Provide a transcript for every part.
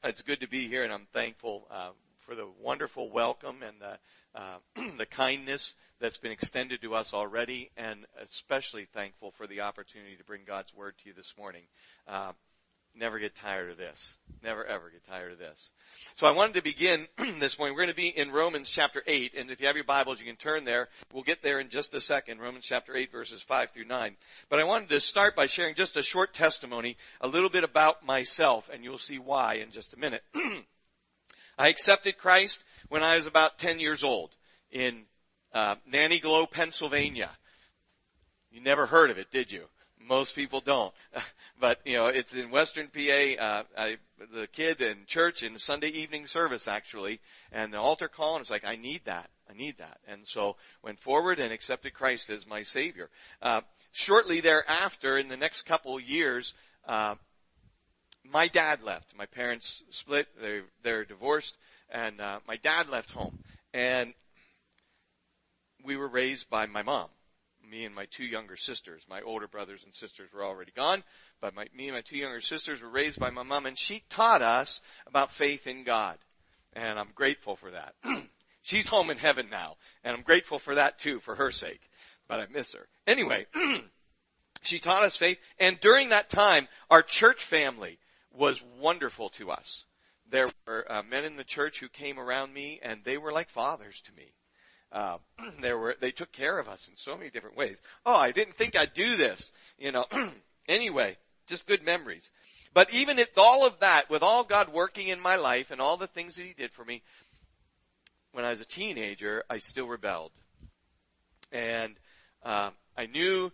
It's good to be here, and I'm thankful for the wonderful welcome and the kindness that's been extended to us already, and especially thankful for the opportunity to bring God's Word to you this morning. Never get tired of this. Never ever get tired of this. So I wanted to begin this morning. We're going to be in Romans chapter 8, and if you have your Bibles, you can turn there. We'll get there in just a second, Romans chapter 8, verses 5 through 9. But I wanted to start by sharing just a short testimony, a little bit about myself, and you'll see why in just a minute. I accepted Christ when I was about 10 years old in Nanny Glo, Pennsylvania. You never heard of it, did you? Most people don't. But, it's in Western PA, the kid in church in Sunday evening service, actually, and the altar call, and it's like, I need that. And so went forward and accepted Christ as my Savior. Shortly thereafter, in the next couple of years, my dad left. My parents split. They're divorced, and my dad left home. And we were raised by my mom. Me and my two younger sisters. My older brothers and sisters were already gone, but me and my two younger sisters were raised by my mom, and she taught us about faith in God. And I'm grateful for that. She's home in heaven now, and I'm grateful for that too, for her sake. But I miss her. Anyway, she taught us faith, and during that time, our church family was wonderful to us. There were men in the church who came around me, and they were like fathers to me. They took care of us in so many different ways. Oh, I didn't think I'd do this, Anyway, just good memories. But even at all of that, with all God working in my life and all the things that He did for me, when I was a teenager, I still rebelled. And, I knew,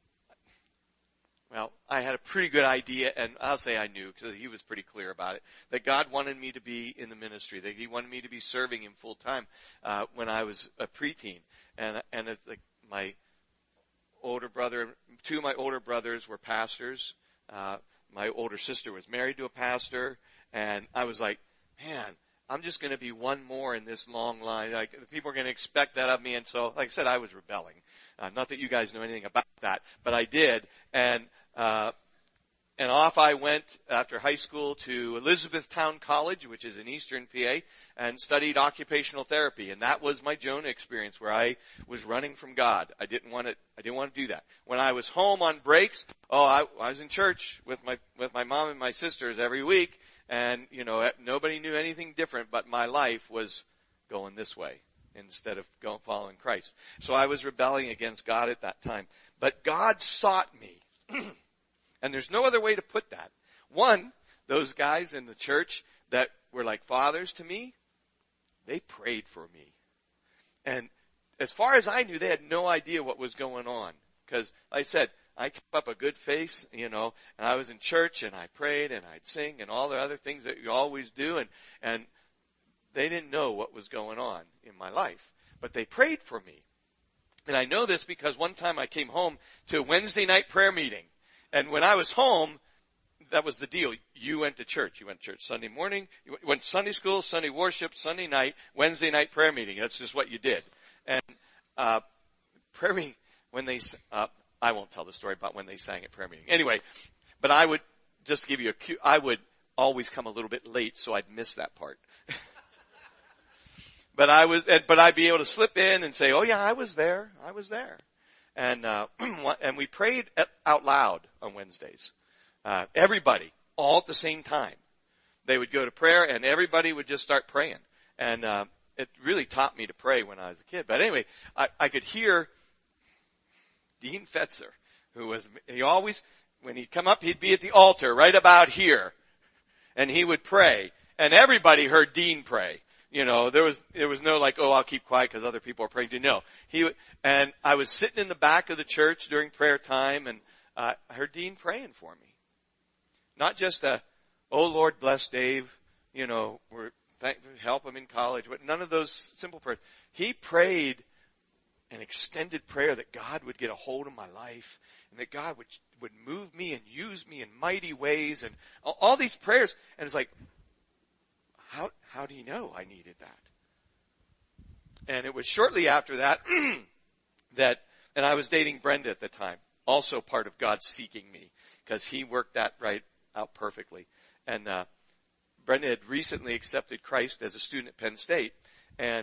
I had a pretty good idea, and I'll say I knew, because He was pretty clear about it, that God wanted me to be in the ministry, that He wanted me to be serving Him full time, when I was a preteen. And it's like my older brother, two of my older brothers were pastors. My older sister was married to a pastor, and I was like, man, I'm just going to be one more in this long line. Like, people are going to expect that of me. And so, like I said, I was rebelling. Not that you guys know anything about that, but I did. And off I went after high school to Elizabethtown College, which is in Eastern PA, and studied occupational therapy. And that was my Jonah experience, where I was running from God. I didn't want to do that. When I was home on breaks, I was in church with my mom and my sisters every week, and nobody knew anything different, but my life was going this way instead of following Christ. So I was rebelling against God at that time. But God sought me. And there's no other way to put that. One, those guys in the church that were like fathers to me, they prayed for me. And as far as I knew, they had no idea what was going on. Because, like I said, I kept up a good face, and I was in church, and I prayed, and I'd sing, and all the other things that you always do, and they didn't know what was going on in my life. But they prayed for me. And I know this because one time I came home to a Wednesday night prayer meeting. And when I was home, that was the deal. You went to church. You went to church Sunday morning. You went to Sunday school, Sunday worship, Sunday night, Wednesday night prayer meeting. That's just what you did. And prayer meeting, when they, I won't tell the story about when they sang at prayer meeting. Anyway, but I would just give you a cue. I would always come a little bit late, so I'd miss that part. But I'd be able to slip in and say, oh yeah, I was there. And we prayed out loud on Wednesdays. Everybody, all at the same time. They would go to prayer and everybody would just start praying. And, it really taught me to pray when I was a kid. But anyway, I could hear Dean Fetzer, he always, when he'd come up, he'd be at the altar right about here. And he would pray. And everybody heard Dean pray. There was no like, I'll keep quiet because other people are praying to. No. And I was sitting in the back of the church during prayer time, and I heard Dean praying for me. Not just oh Lord bless Dave, help him in college, but none of those simple prayers. He prayed an extended prayer that God would get a hold of my life, and that God would move me and use me in mighty ways, and all these prayers. And it's like, how do you know I needed that? And it was shortly after that, and I was dating Brenda at the time, also part of God seeking me, because He worked that right out perfectly. And Brenda had recently accepted Christ as a student at Penn State, and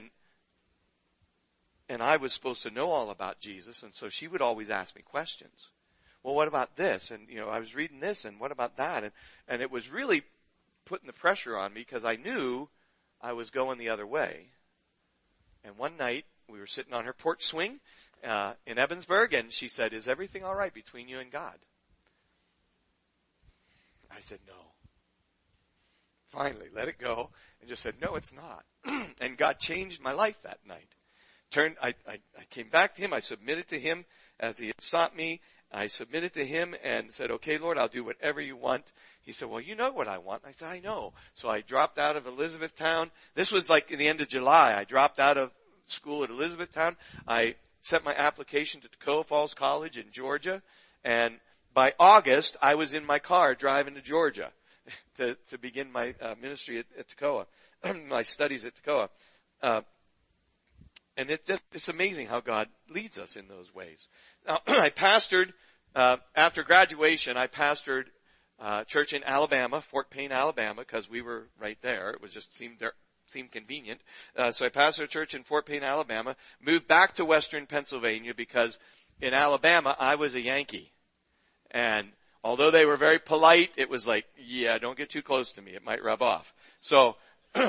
I was supposed to know all about Jesus, and so she would always ask me questions. Well, what about this? And, I was reading this, and what about that? And it was really putting the pressure on me because I knew I was going the other way. And one night, we were sitting on her porch swing in Evansburg, and she said, "Is everything all right between you and God?" I said, "No." Finally, let it go, and just said, "No, it's not." And God changed my life that night. I came back to Him. I submitted to Him as He had sought me. I submitted to Him and said, "Okay, Lord, I'll do whatever you want." He said, "Well, you know what I want." I said, "I know." So I dropped out of Elizabethtown. This was like in the end of July. I dropped out of school at Elizabethtown. I sent my application to Toccoa Falls College in Georgia. And by August, I was in my car driving to Georgia to begin my ministry at Toccoa, my studies at Toccoa. And it's amazing how God leads us in those ways. Now, I pastored, after graduation, I pastored church in Alabama, Fort Payne, Alabama, because we were right there. It was just seemed convenient. So I pastored a church in Fort Payne, Alabama, moved back to Western Pennsylvania because in Alabama I was a Yankee. And although they were very polite, it was like, yeah, don't get too close to me. It might rub off. So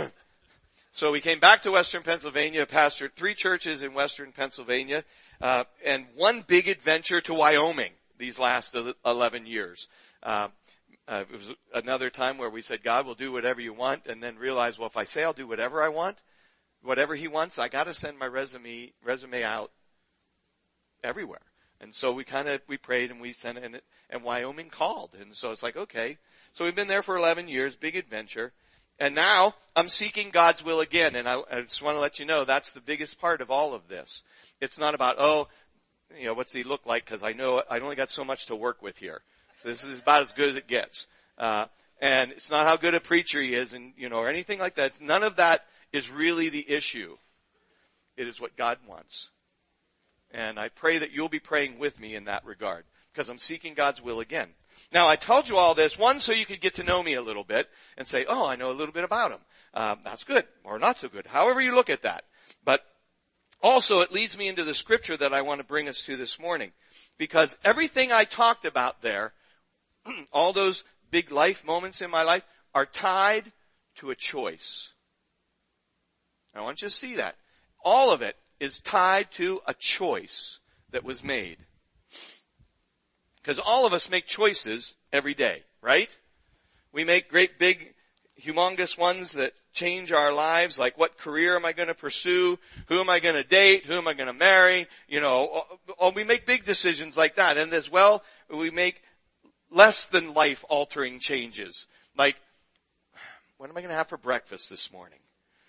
we came back to Western Pennsylvania, pastored 3 churches in Western Pennsylvania, and one big adventure to Wyoming these last 11 years. It was another time where we said, "God will do whatever you want," and then realized, well, if I say I'll do whatever I want, whatever He wants, I gotta send my resume out everywhere. And so we prayed and we sent it, and Wyoming called. And so it's like, okay. So we've been there for 11 years, big adventure. And now I'm seeking God's will again. And I just want to let you know that's the biggest part of all of this. It's not about, what's He look like? Because I know I only got so much to work with here. So this is about as good as it gets. And it's not how good a preacher he is or anything like that. None of that is really the issue. It is what God wants. And I pray that you'll be praying with me in that regard, because I'm seeking God's will again. Now, I told you all this, one, so you could get to know me a little bit and say, oh, I know a little bit about Him. That's good, or not so good, however you look at that. But also, it leads me into the scripture that I want to bring us to this morning, because everything I talked about there, all those big life moments in my life, are tied to a choice. I want you to see that. All of it is tied to a choice that was made. Because all of us make choices every day, right? We make great big, humongous ones that change our lives, like what career am I going to pursue? Who am I going to date? Who am I going to marry? We make big decisions like that. And as well, we make less than life-altering changes. Like, what am I going to have for breakfast this morning?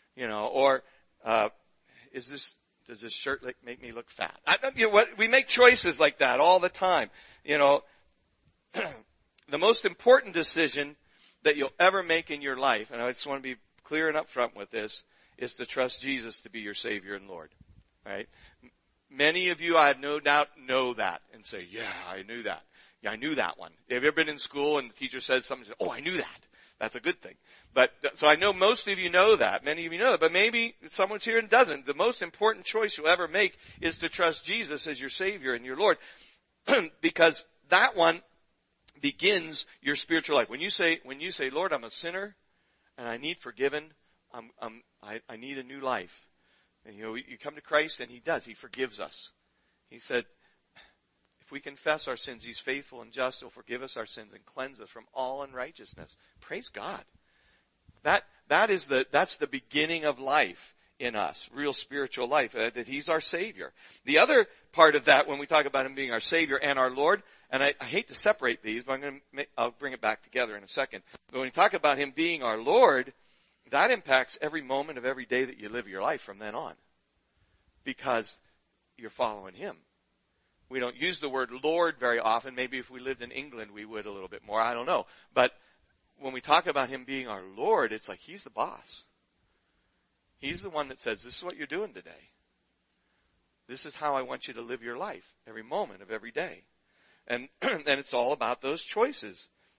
Does this shirt make me look fat? We make choices like that all the time. The most important decision that you'll ever make in your life, and I just want to be clear and upfront with this, is to trust Jesus to be your Savior and Lord. Right? Many of you, I have no doubt, know that and say, yeah, I knew that. Yeah, I knew that one. Have you ever been in school and the teacher says something, oh, I knew that. That's a good thing. But, so I know most of you know that. Many of you know that. But maybe someone's here and doesn't. The most important choice you'll ever make is to trust Jesus as your Savior and your Lord. Because that one begins your spiritual life. When you say, Lord, I'm a sinner and I need forgiven, I need a new life. And you come to Christ and He does. He forgives us. He said, if we confess our sins, He's faithful and just. He'll forgive us our sins and cleanse us from all unrighteousness. Praise God. That's the beginning of life in us, real spiritual life, that He's our Savior. The other part of that, when we talk about Him being our Savior and our Lord, and I hate to separate these, but I'll bring it back together in a second. But when we talk about Him being our Lord, that impacts every moment of every day that you live your life from then on. Because you're following Him. We don't use the word Lord very often. Maybe if we lived in England, we would a little bit more. I don't know. But when we talk about Him being our Lord, it's like He's the boss. He's the one that says, this is what you're doing today. This is how I want you to live your life every moment of every day. And it's all about those choices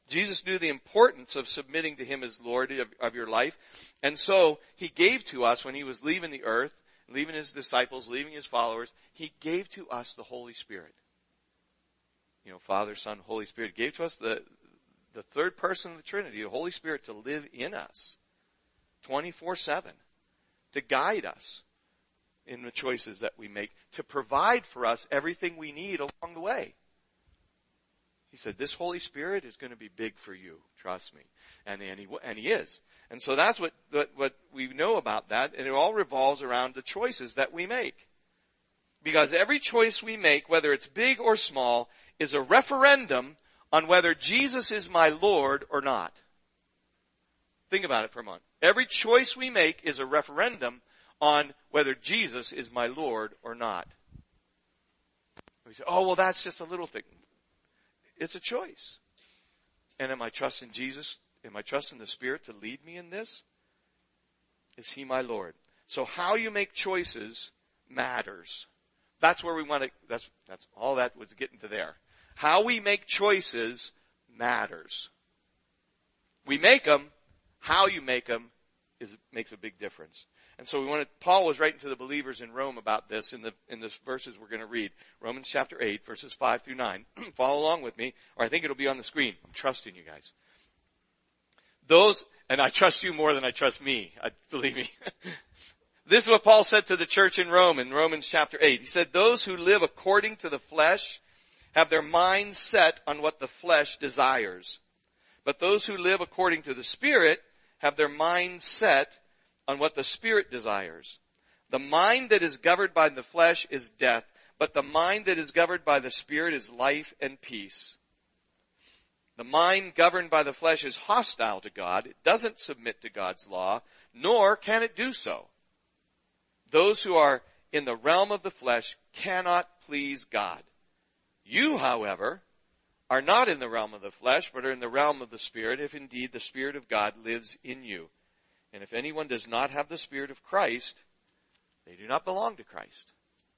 Jesus knew the importance of submitting to him as Lord of your life. And so he gave to us when he was leaving the earth, leaving his disciples, leaving his followers, he gave to us the Holy Spirit. Father, Son, Holy Spirit gave to us the third person of the Trinity, the Holy Spirit, to live in us 24/7, to guide us in the choices that we make, to provide for us everything we need along the way. He said, this Holy Spirit is going to be big for you. Trust me. And he is. And so that's what we know about that. And it all revolves around the choices that we make. Because every choice we make, whether it's big or small, is a referendum on whether Jesus is my Lord or not. Think about it for a moment. Every choice we make is a referendum on whether Jesus is my Lord or not. We say, oh, well, that's just a little thing. It's a choice. And am I trusting Jesus? Am I trusting the Spirit to lead me in this? Is he my Lord? So how you make choices matters. That's where we want to, that's all that was getting to there. How we make choices matters. We make them. How you make them makes a big difference. And so Paul was writing to the believers in Rome about this in the verses we're going to read. Romans chapter 8, verses 5 through 9. Follow along with me, or I think it'll be on the screen. I'm trusting you guys. And I trust you more than I trust me, believe me. This is what Paul said to the church in Rome in Romans chapter 8. He said, those who live according to the flesh have their minds set on what the flesh desires. But those who live according to the Spirit have their minds set on what the Spirit desires. The mind that is governed by the flesh is death, but the mind that is governed by the Spirit is life and peace. The mind governed by the flesh is hostile to God. It doesn't submit to God's law, nor can it do so. Those who are in the realm of the flesh cannot please God. You, however, are not in the realm of the flesh, but are in the realm of the Spirit, if indeed the Spirit of God lives in you. And if anyone does not have the Spirit of Christ, they do not belong to Christ.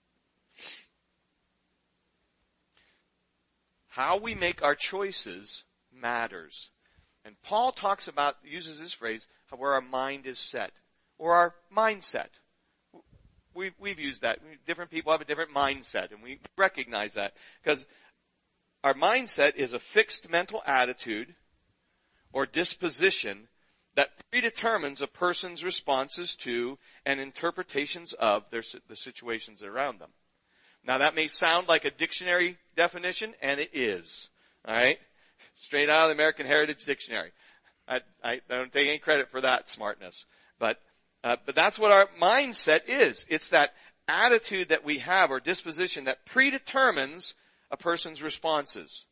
How we make our choices matters. And Paul uses this phrase, where our mind is set, or our mindset. We've used that. Different people have a different mindset, and we recognize that. Because our mindset is a fixed mental attitude or disposition that predetermines a person's responses to and interpretations of the situations around them. Now that may sound like a dictionary definition, and it is. Alright? Straight out of the American Heritage Dictionary. I don't take any credit for that smartness. But that's what our mindset is. It's that attitude that we have or disposition that predetermines a person's responses.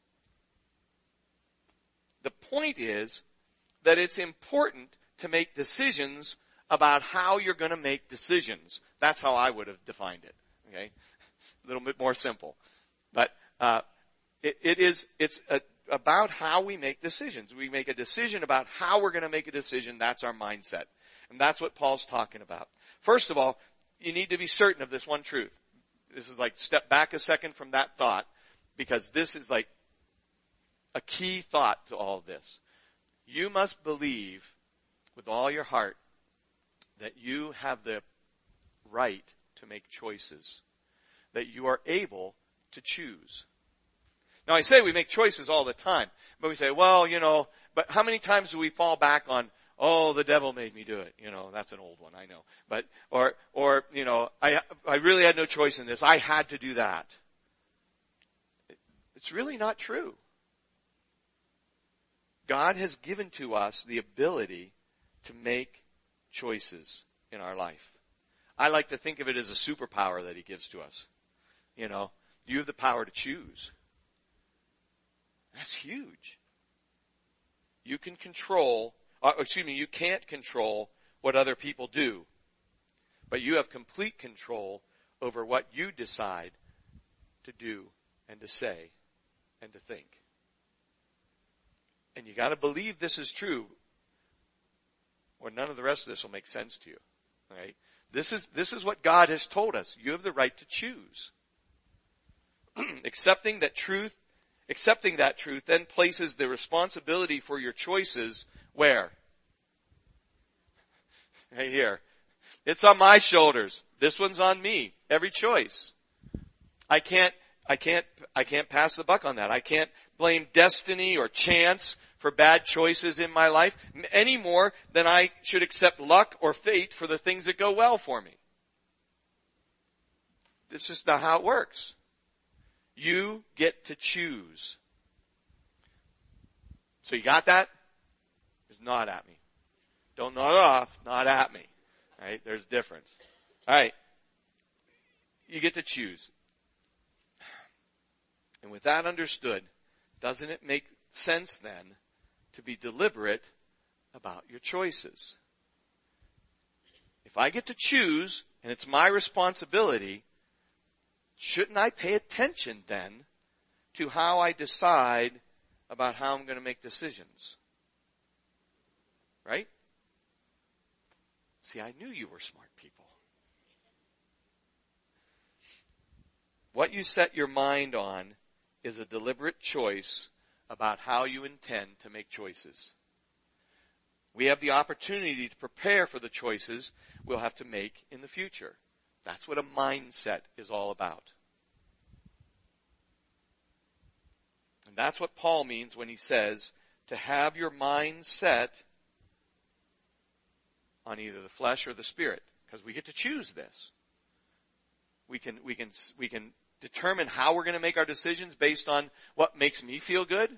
The point is that it's important to make decisions about how you're going to make decisions. That's how I would have defined it. Okay? A little bit more simple. But it's about how we make decisions. We make a decision about how we're going to make a decision. That's our mindset. And that's what Paul's talking about. First of all, you need to be certain of this one truth. This is like step back a second from that thought, because this is like a key thought to all of this. You must believe with all your heart that you have the right to make choices, that you are able to choose. Now I say we make choices all the time, but we say, well, but how many times do we fall back on, oh, the devil made me do it. That's an old one, I know. But, or I really had no choice in this. I had to do that. It's really not true. God has given to us the ability to make choices in our life. I like to think of it as a superpower that he gives to us. You have the power to choose. That's huge. You can't control what other people do, but you have complete control over what you decide to do and to say and to think. And you got to believe this is true, or none of the rest of this will make sense to you. Right? This is what God has told us. You have the right to choose. Accepting that truth Accepting that truth then places the responsibility for your choices where? Right here. It's on my shoulders. This one's on me. Every choice. I can't pass the buck on that. I can't blame destiny or chance for bad choices in my life any more than I should accept luck or fate for the things that go well for me. This is just not how it works. You get to choose. So you got that? Just nod at me. Don't nod off, nod at me. Right? There's a difference. Alright. You get to choose. And with that understood, doesn't it make sense then to be deliberate about your choices? If I get to choose, and it's my responsibility, shouldn't I pay attention then to how I decide about how I'm going to make decisions? Right? See, I knew you were smart people. What you set your mind on is a deliberate choice about how you intend to make choices. We have the opportunity to prepare for the choices we'll have to make in the future. That's what a mindset is all about. And that's what Paul means when he says to have your mind set on either the flesh or the spirit, because we get to choose this. We can determine how we're going to make our decisions based on what makes me feel good,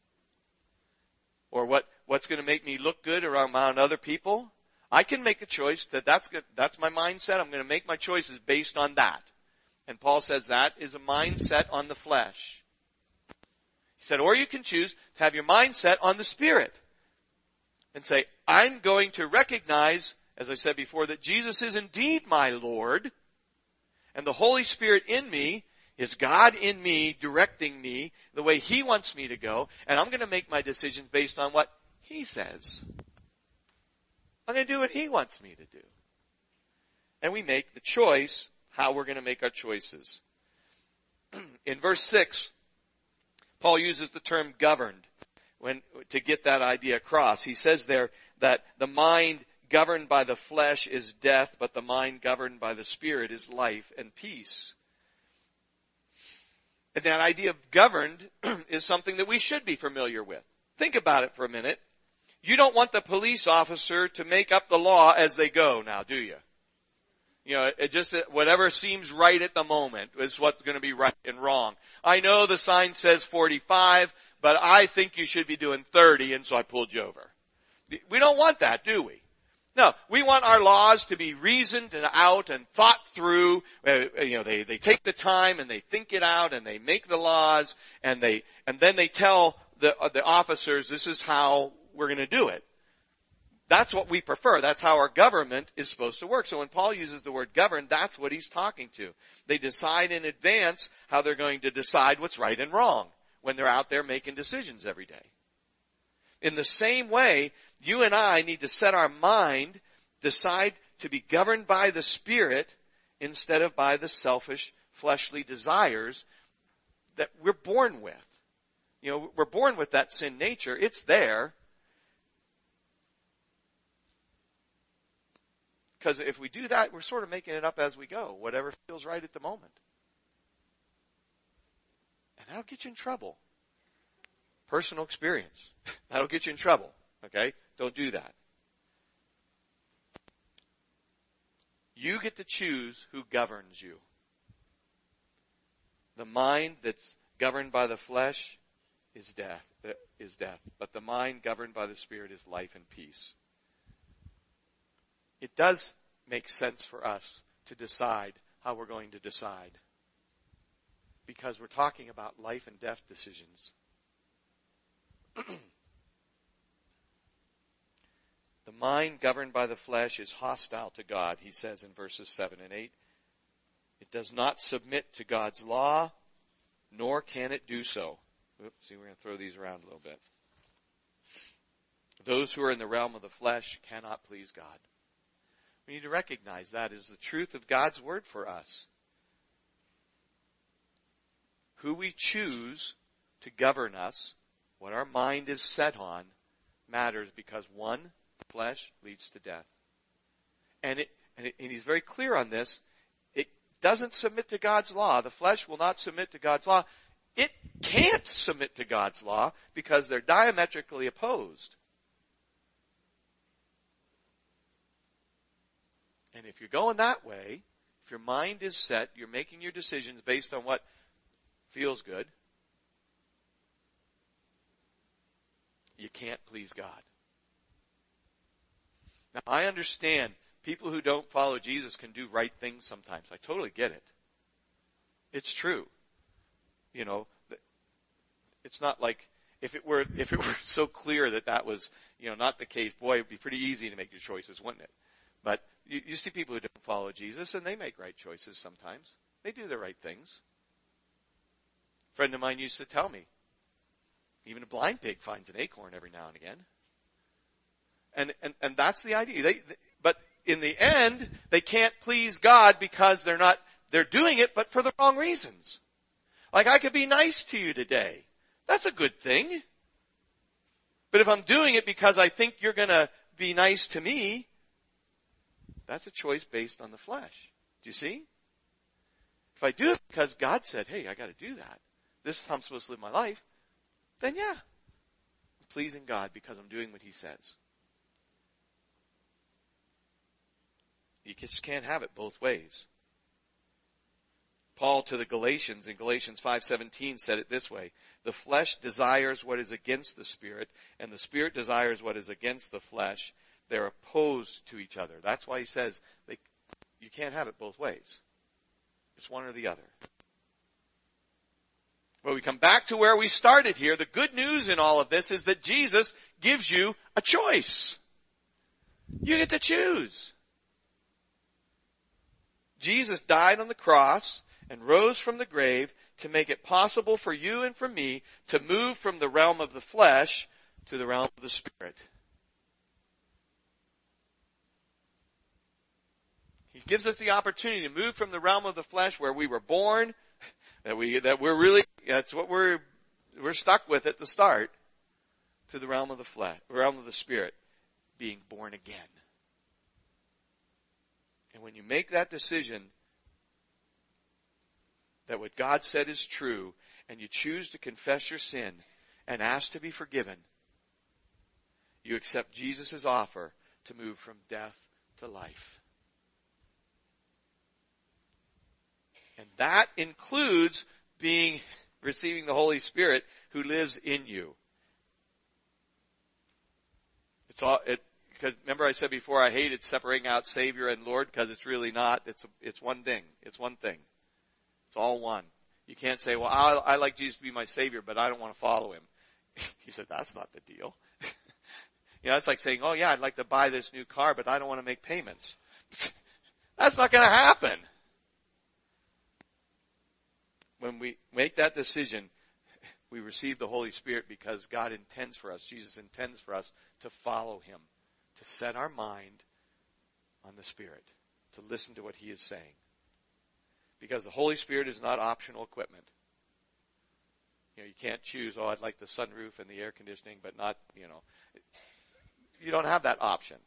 or what's going to make me look good around other people. I can make a choice that's good. That's my mindset. I'm going to make my choices based on that. And Paul says that is a mindset on the flesh. He said, or you can choose to have your mindset on the spirit and say, I'm going to recognize, as I said before, that Jesus is indeed my Lord, and the Holy Spirit in me is God in me, directing me the way He wants me to go, and I'm going to make my decisions based on what He says. I'm going to do what He wants me to do. And we make the choice how we're going to make our choices. In verse 6, Paul uses the term governed to get that idea across. He says there that the mind governed by the flesh is death, but the mind governed by the Spirit is life and peace. And that idea of governed is something that we should be familiar with. Think about it for a minute. You don't want the police officer to make up the law as they go now, do you? You know, it just, whatever seems right at the moment is what's going to be right and wrong. I know the sign says 45, but I think you should be doing 30, and so I pulled you over. We don't want that, do we? No, we want our laws to be reasoned out and thought through. They take the time and they think it out and they make the laws and then they tell the officers, this is how we're going to do it. That's what we prefer. That's how our government is supposed to work. So when Paul uses the word govern, that's what he's talking to. They decide in advance how they're going to decide what's right and wrong when they're out there making decisions every day. In the same way, you and I need to set our mind, decide to be governed by the Spirit instead of by the selfish, fleshly desires that we're born with. You know, we're born with that sin nature. It's there. Because if we do that, we're sort of making it up as we go, whatever feels right at the moment. And that'll get you in trouble. Personal experience. That'll get you in trouble. Okay? Don't do that. You get to choose who governs you. The mind that's governed by the flesh is death. But the mind governed by the Spirit is life and peace. It does make sense for us to decide how we're going to decide. Because we're talking about life and death decisions. The mind governed by the flesh is hostile to God, he says in verses 7 and 8. It does not submit to God's law, nor can it do so. Oops, see, we're going to throw these around a little bit. Those who are in the realm of the flesh cannot please God. We need to recognize that is the truth of God's word for us. Who we choose to govern us, what our mind is set on, matters because one, flesh leads to death. And he's very clear on this. It doesn't submit to God's law. The flesh will not submit to God's law. It can't submit to God's law because they're diametrically opposed. And if you're going that way, if your mind is set, you're making your decisions based on what feels good, you can't please God. Now, I understand people who don't follow Jesus can do right things sometimes. I totally get it. It's true. You know, it's not like if it were so clear that was, not the case, boy, it'd be pretty easy to make your choices, wouldn't it? But you see people who don't follow Jesus and they make right choices sometimes. They do the right things. A friend of mine used to tell me, even a blind pig finds an acorn every now and again. And that's the idea. But in the end, they can't please God because they're doing it, but for the wrong reasons. Like, I could be nice to you today. That's a good thing. But if I'm doing it because I think you're gonna be nice to me, that's a choice based on the flesh. Do you see? If I do it because God said, hey, I gotta do that, this is how I'm supposed to live my life, then yeah, I'm pleasing God because I'm doing what He says. You just can't have it both ways. Paul to the Galatians in Galatians 5:17 said it this way: the flesh desires what is against the Spirit, and the Spirit desires what is against the flesh. They're opposed to each other. That's why he says you can't have it both ways. It's one or the other. Well, we come back to where we started here. The good news in all of this is that Jesus gives you a choice. You get to choose. Jesus died on the cross and rose from the grave to make it possible for you and for me to move from the realm of the flesh to the realm of the Spirit. He gives us the opportunity to move from the realm of the flesh where we were born, that's what we're stuck with at the start, to the realm of the flesh, realm of the Spirit, being born again. And when you make that decision that what God said is true, and you choose to confess your sin and ask to be forgiven, you accept Jesus' offer to move from death to life. And that includes receiving the Holy Spirit who lives in you. Because remember I said before, I hated separating out Savior and Lord, because it's really not. It's one thing. It's one thing. It's all one. You can't say, well, I like Jesus to be my Savior, but I don't want to follow Him. He said, that's not the deal. It's like saying, oh yeah, I'd like to buy this new car, but I don't want to make payments. That's not going to happen. When we make that decision, we receive the Holy Spirit because God intends for us, Jesus intends for us to follow Him, to set our mind on the Spirit, to listen to what He is saying. Because the Holy Spirit is not optional equipment. You can't choose, I'd like the sunroof and the air conditioning, but not, you don't have that option.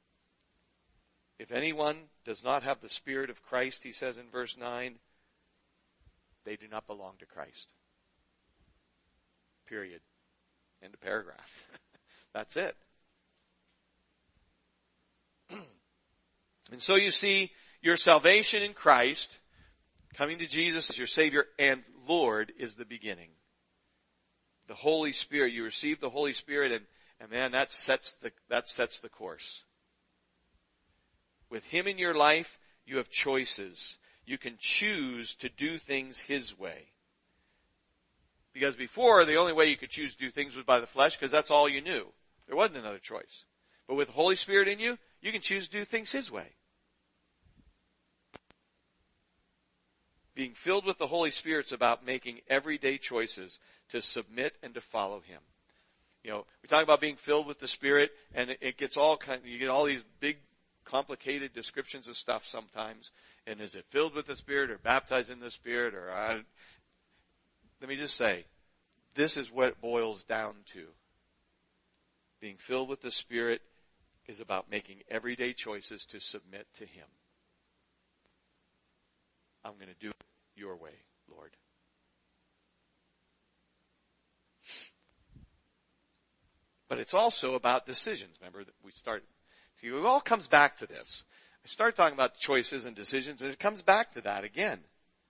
If anyone does not have the Spirit of Christ, he says in verse 9, they do not belong to Christ. Period. End of paragraph. That's it. And so you see, your salvation in Christ, coming to Jesus as your Savior and Lord, is the beginning. The Holy Spirit, you receive the Holy Spirit, and man, that sets the course. With Him in your life, you have choices. You can choose to do things His way. Because before, the only way you could choose to do things was by the flesh, because that's all you knew. There wasn't another choice. But with the Holy Spirit in you, you can choose to do things His way. Being filled with the Holy Spirit's about making everyday choices to submit and to follow Him. We talk about being filled with the Spirit, and it gets you get all these big, complicated descriptions of stuff sometimes. And is it filled with the Spirit or baptized in the Spirit? Let me just say, this is what it boils down to. Being filled with the Spirit is about making everyday choices to submit to Him. I'm going to do it your way, Lord. But it's also about decisions. Remember that we started. See, it all comes back to this. I started talking about choices and decisions, and it comes back to that again.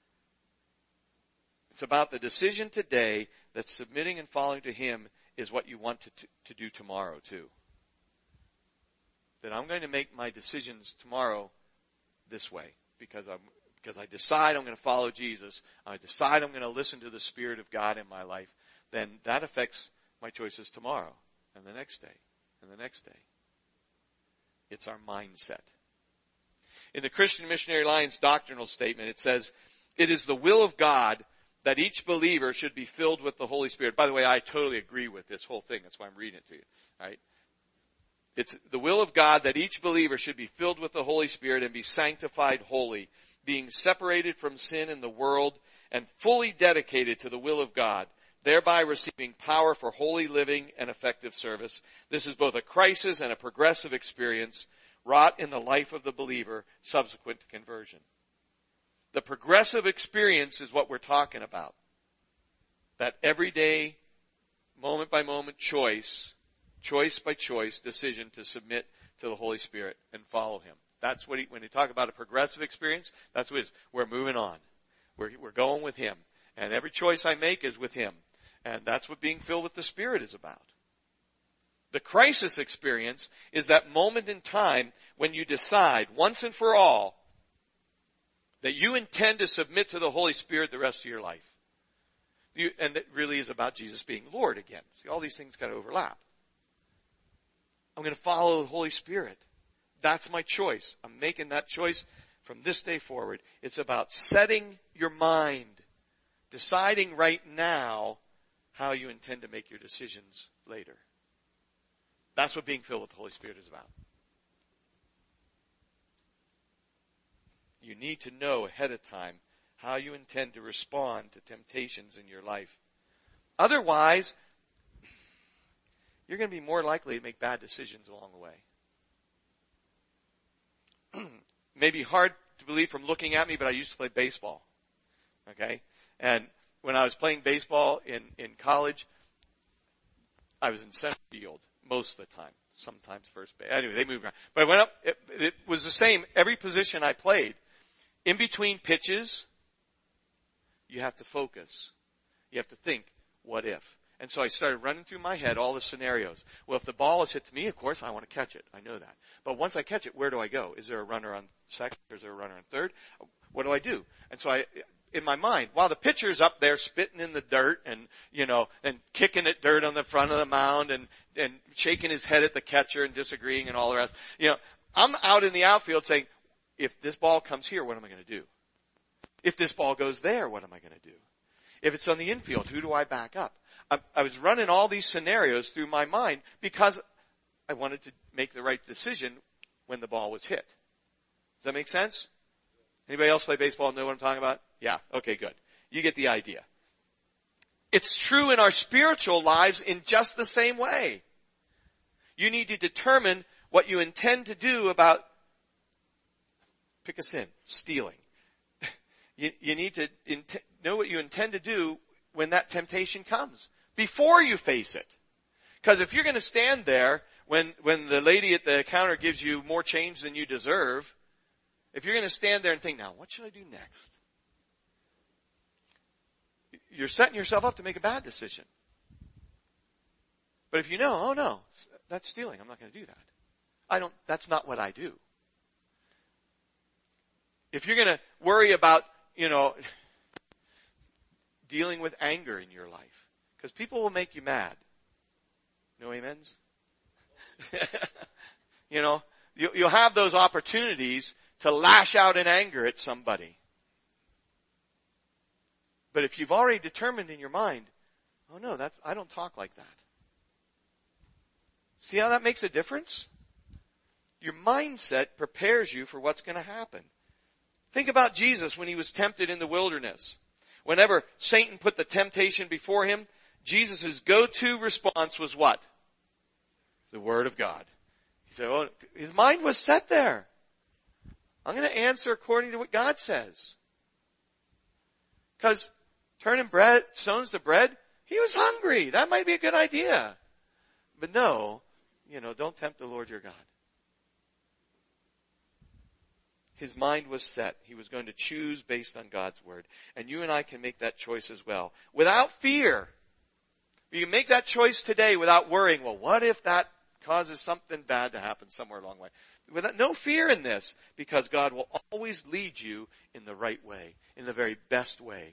It's about the decision today that submitting and following to Him is what you want to do tomorrow too. That I'm going to make my decisions tomorrow this way because I decide I'm going to follow Jesus. I decide I'm going to listen to the Spirit of God in my life. Then that affects my choices tomorrow and the next day and the next day. It's our mindset. In the Christian Missionary Alliance doctrinal statement, it says, it is the will of God that each believer should be filled with the Holy Spirit. By the way, I totally agree with this whole thing. That's why I'm reading it to you. Right? It's the will of God that each believer should be filled with the Holy Spirit and be sanctified holy, being separated from sin in the world and fully dedicated to the will of God, thereby receiving power for holy living and effective service. This is both a crisis and a progressive experience wrought in the life of the believer subsequent to conversion. The progressive experience is what we're talking about. That everyday, moment by moment choice by choice decision to submit to the Holy Spirit and follow Him. That's what when you talk about a progressive experience, that's what it is. We're moving on. We're going with Him. And every choice I make is with Him. And that's what being filled with the Spirit is about. The crisis experience is that moment in time when you decide once and for all that you intend to submit to the Holy Spirit the rest of your life. And that really is about Jesus being Lord again. See, all these things kind of overlap. I'm going to follow the Holy Spirit. That's my choice. I'm making that choice from this day forward. It's about setting your mind, deciding right now how you intend to make your decisions later. That's what being filled with the Holy Spirit is about. You need to know ahead of time how you intend to respond to temptations in your life. Otherwise, you're going to be more likely to make bad decisions along the way. Maybe hard to believe from looking at me, but I used to play baseball. Okay? And when I was playing baseball in college, I was in center field most of the time. Sometimes first base. Anyway, they moved around. But I went up, it was the same every position I played. In between pitches, you have to focus. You have to think, what if? And so I started running through my head all the scenarios. Well, if the ball is hit to me, of course, I want to catch it. I know that. But once I catch it, where do I go? Is there a runner on second? Is there a runner on third? What do I do? And so in my mind, while the pitcher's up there spitting in the dirt and, and kicking at dirt on the front of the mound and shaking his head at the catcher and disagreeing and all the rest, I'm out in the outfield saying, if this ball comes here, what am I going to do? If this ball goes there, what am I going to do? If it's on the infield, who do I back up? I was running all these scenarios through my mind because I wanted to make the right decision when the ball was hit. Does that make sense? Anybody else play baseball and know what I'm talking about? Yeah. Okay, good. You get the idea. It's true in our spiritual lives in just the same way. You need to determine what you intend to do about, pick a sin, stealing. You need to know what you intend to do when that temptation comes, before you face it. Because if you're going to stand there when the lady at the counter gives you more change than you deserve, if you're going to stand there and think, now what should I do next? You're setting yourself up to make a bad decision. But if you know, oh no, that's stealing, I'm not going to do that. That's not what I do. If you're going to worry about, dealing with anger in your life, because people will make you mad. No amens? You'll have those opportunities to lash out in anger at somebody. But if you've already determined in your mind, oh no, I don't talk like that. See how that makes a difference? Your mindset prepares you for what's going to happen. Think about Jesus when He was tempted in the wilderness. Whenever Satan put the temptation before Him, Jesus' go-to response was what? The Word of God. He said, oh, his mind was set there. I'm going to answer according to what God says. Because turning stones to bread, he was hungry. That might be a good idea. But no, don't tempt the Lord your God. His mind was set. He was going to choose based on God's Word. And you and I can make that choice as well. Without fear. You can make that choice today without worrying, well, what if that causes something bad to happen somewhere along the way? With no fear in this, because God will always lead you in the right way, in the very best way.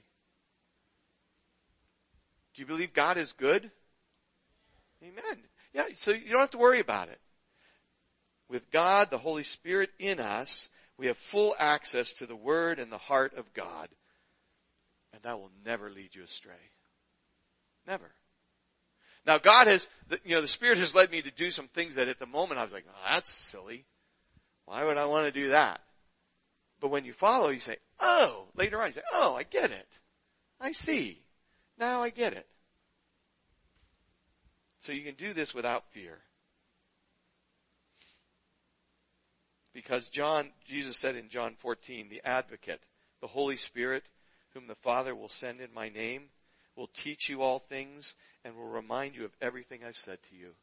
Do you believe God is good? Amen. Yeah, so you don't have to worry about it. With God, the Holy Spirit in us, we have full access to the Word and the heart of God. And that will never lead you astray. Never. Now God has, the Spirit has led me to do some things that at the moment I was like, oh, that's silly. Why would I want to do that? But when you follow, you say, oh, later on you say, oh, I get it. I see. Now I get it. So you can do this without fear. Because Jesus said in John 14, the Advocate, the Holy Spirit, whom the Father will send in my name, will teach you all things and will remind you of everything I've said to you.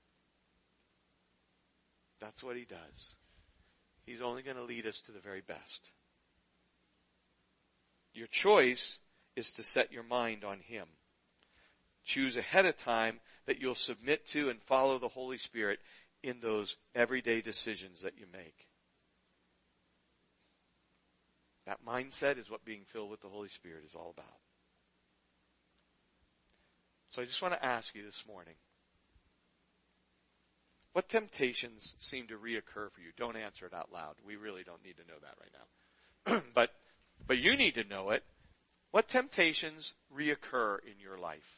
That's what he does. He's only going to lead us to the very best. Your choice is to set your mind on him. Choose ahead of time that you'll submit to and follow the Holy Spirit in those everyday decisions that you make. That mindset is what being filled with the Holy Spirit is all about. So I just want to ask you this morning, what temptations seem to reoccur for you? Don't answer it out loud. We really don't need to know that right now. But you need to know it. What temptations reoccur in your life?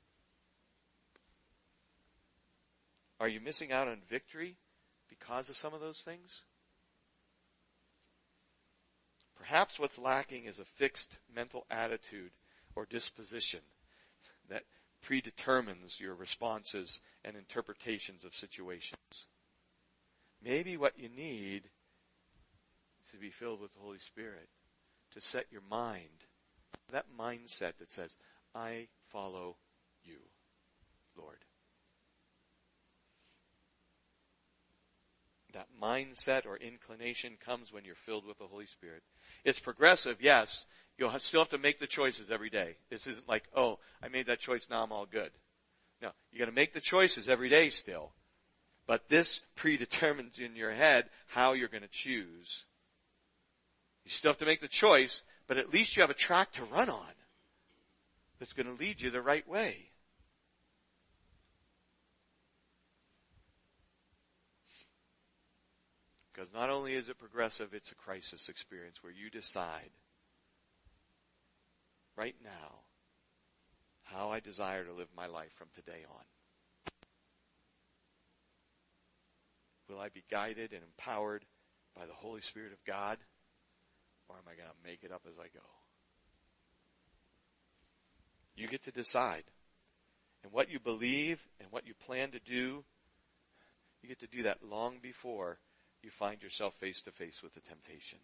Are you missing out on victory because of some of those things? Perhaps what's lacking is a fixed mental attitude or disposition that predetermines your responses and interpretations of situations. Maybe what you need is to be filled with the Holy Spirit, to set your mind, that mindset that says, I follow you, Lord. That mindset or inclination comes when you're filled with the Holy Spirit. It's progressive, yes. You'll still have to make the choices every day. This isn't like, oh, I made that choice, now I'm all good. No, you got to make the choices every day still. But this predetermines in your head how you're going to choose. You still have to make the choice, but at least you have a track to run on that's going to lead you the right way. Because not only is it progressive, it's a crisis experience where you decide right now how I desire to live my life from today on. Will I be guided and empowered by the Holy Spirit of God, or am I going to make it up as I go? You get to decide. And what you believe and what you plan to do, you get to do that long before you find yourself face to face with the temptation.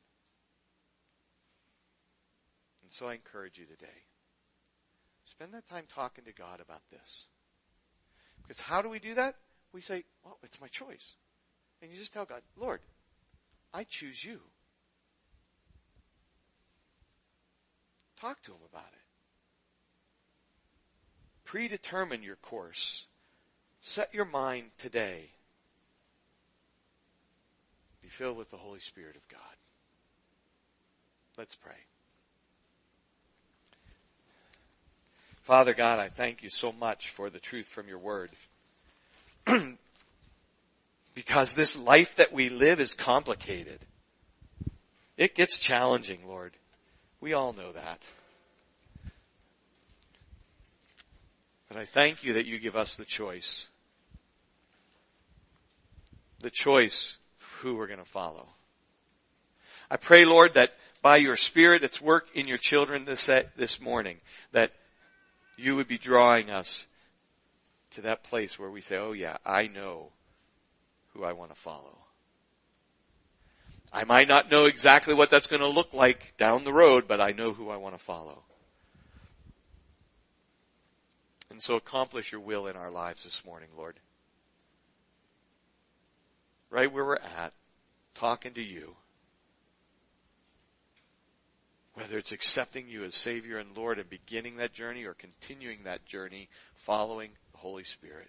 And so I encourage you today, spend that time talking to God about this. Because how do we do that? We say, well, it's my choice. And you just tell God, Lord, I choose you. Talk to him about it. Predetermine your course. Set your mind today. Be filled with the Holy Spirit of God. Let's pray. Father God, I thank you so much for the truth from your word. Because this life that we live is complicated. It gets challenging, Lord. We all know that. But I thank you that you give us the choice. The choice of who we're going to follow. I pray, Lord, that by your Spirit that's worked in your children this morning, that you would be drawing us to that place where we say, oh yeah, I know who I want to follow. I might not know exactly what that's going to look like down the road, but I know who I want to follow. And so accomplish your will in our lives this morning, Lord. Right where we're at, talking to you. Whether it's accepting you as Savior and Lord and beginning that journey or continuing that journey, following the Holy Spirit.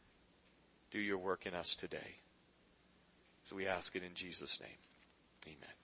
Do your work in us today. So we ask it in Jesus' name. Amen.